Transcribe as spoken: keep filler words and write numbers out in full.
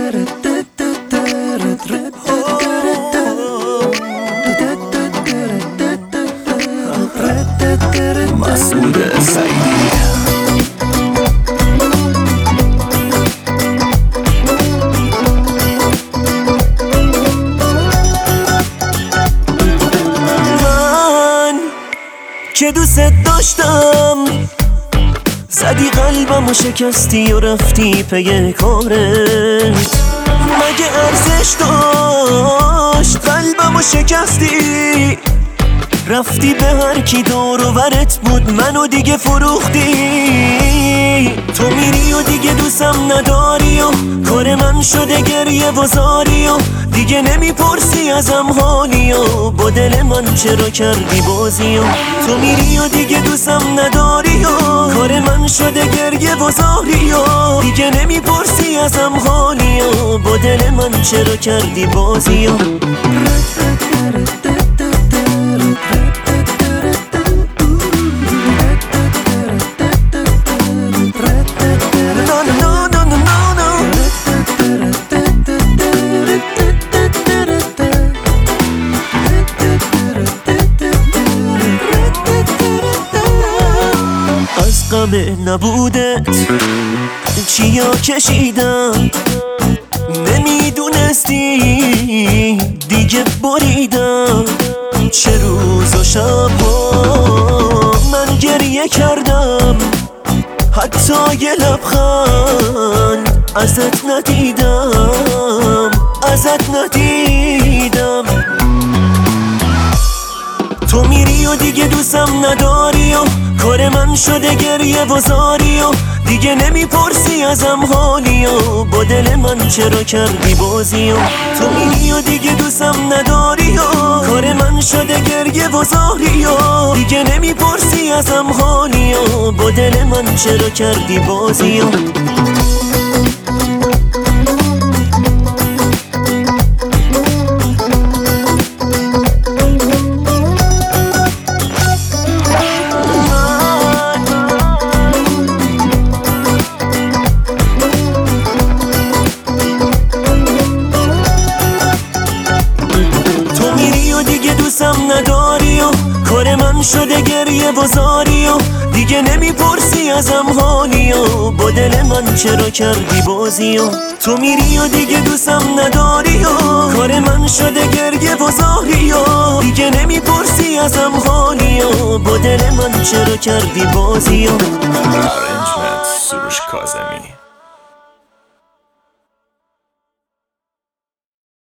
مسعود سعیدی. من که دوست داشتم زدی قلبم و شکستی و رفتی پی کارت. مگه ارزش داشت قلبم و شکستی؟ رفتی به هر کی دور و برت بود منو دیگه فروختی. تو میری و دیگه دوستم نداری و کار من شده گریه و زاری و دیگه نمیپرسی ازم حالی و با دل من چرا کردی بازی و تو میری و دیگه دوستم نداری و کار من شده گریه و زاری و دیگه نمیپرسی ازم حالی و با دل من چرا کردی بازی و غم نبودت چیا کشیدم نمیدونستی دیگه بریدم. چه روز و شبها من گریه کردم حتی یه لبخند ازت ندیدم ازت ندیدم. تو میری و دیگه دوستم نداری و کار من شده گریه و زاری و دیگه نمیپرسی ازم حالی و با دل من چرا کردی بازی و تو میری و دیگه دوستم نداری و کار من شده گریه و زاری و دیگه نمیپرسی ازم حالی و با دل من چرا کردی بازی و دوستم نداری و کار من شده گریه و زاری و دیگه نمیپرسی ازم حالی و با دل من چرا کردی بازی و تو میری و دیگه دوستم نداری و کار من شده گریه و زاری و دیگه نمیپرسی ازم حالی و با دل من چرا کردی بازی و Arrangement سروش کاظمی.